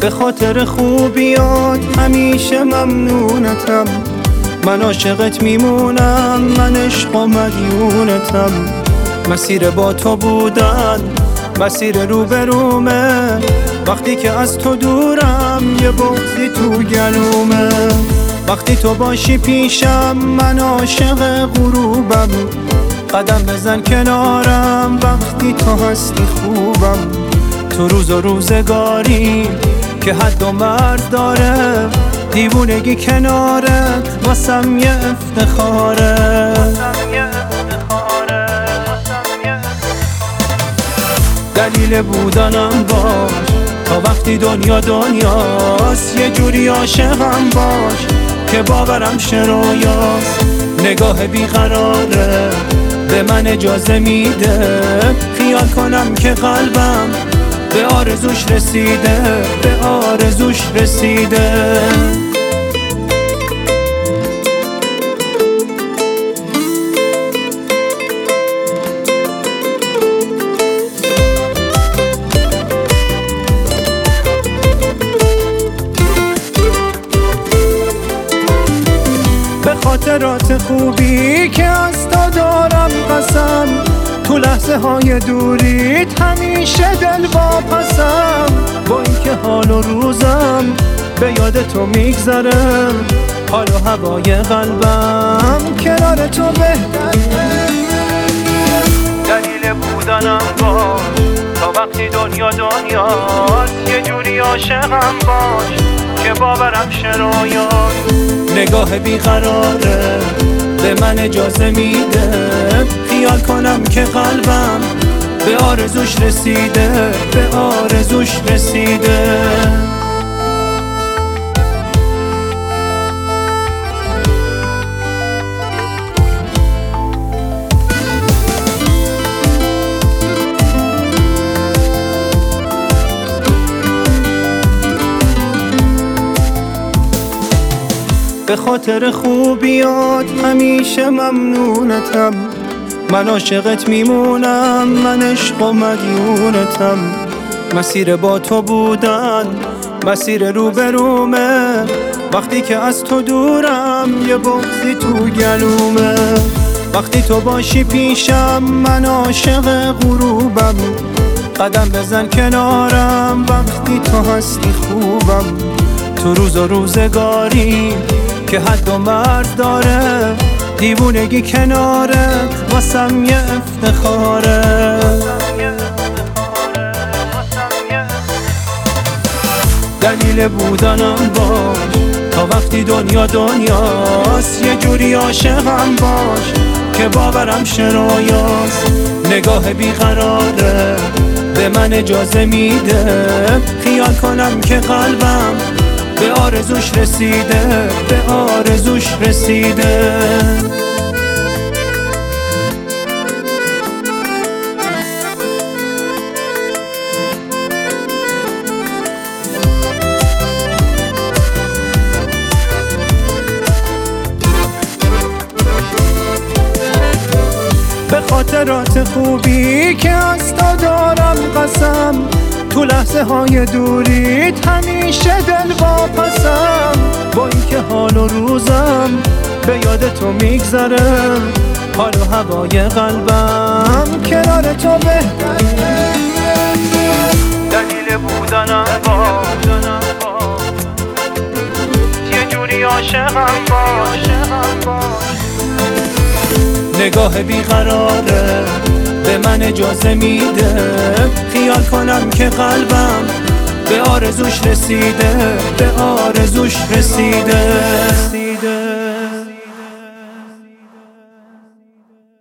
به خاطر خوبیات همیشه ممنونتم. من عاشقت میمونم، من عشق و مدیونتم. مسیر با تو بودن مسیر روبرومه، وقتی که از تو دورم یه بغضی تو گلومه. وقتی تو باشی پیشم من عاشق غروبم، قدم بزن کنارم وقتی تو هستی خوبم. تو روز و روزگاری که حد و مرد داره، دیوونگی کنارت واسم یه افتخاره. دلیل بودنم باش تا وقتی دنیا دنیاست، یه جوری عاشقم باش که باورم شرویاست. نگاه بیقراره به من اجازه میده خیال کنم که قلبم به آرزوش رسیده، به آرزوش رسیده. به خاطرات خوبی که از تو دارم قسم، تو لحظه های دوریت همیشه دل واپسم. با اینکه حال و روزم به یاد تو میگذره، حال و هوای قلبم کنار تو بهتره. دلیل بودنم باش تا وقتی دنیا دنیاست، یه جوری عاشقم باش که باورم شرویاست. نگاه بیقراره به من اجازه میده خیال کنم که قلبم به آرزوش رسیده، به آرزوش رسیده. به خاطر خوبیات همیشه ممنونتم. من عاشقت میمونم، من عشق و مدیونتم. مسیر با تو بودن مسیر روبرومه، وقتی که از تو دورم یه بغضی تو گلومه. وقتی تو باشی پیشم من عاشق غروبم، قدم بزن کنارم وقتی تو هستی خوبم. تو روز و روزگاری که حد و مرد داره، دیوونگی کنارت واسم یه افتخاره. دلیل بودنم باش تا وقتی دنیا دنیاست، یه جوری عاشقم باش که باورم شرویاست. نگاه بیقراره به من اجازه میده خیال کنم که قلبم به آرزوش رسیده، به آرزوش رسیده. به خاطرات خوبی که از تو دارم قسم، تو لحظه های دوریت همیشه دل واپسم. با اینکه حال و روزم به یاد تو میگذره، حال و هوای قلبم کنار تو بهتره. دلیل بودنم باش یه جوری عاشقم باش. نگاه بیقراره به من اجازه میده خیال کنم که قلبم به آرزوش رسیده، به آرزوش رسیده.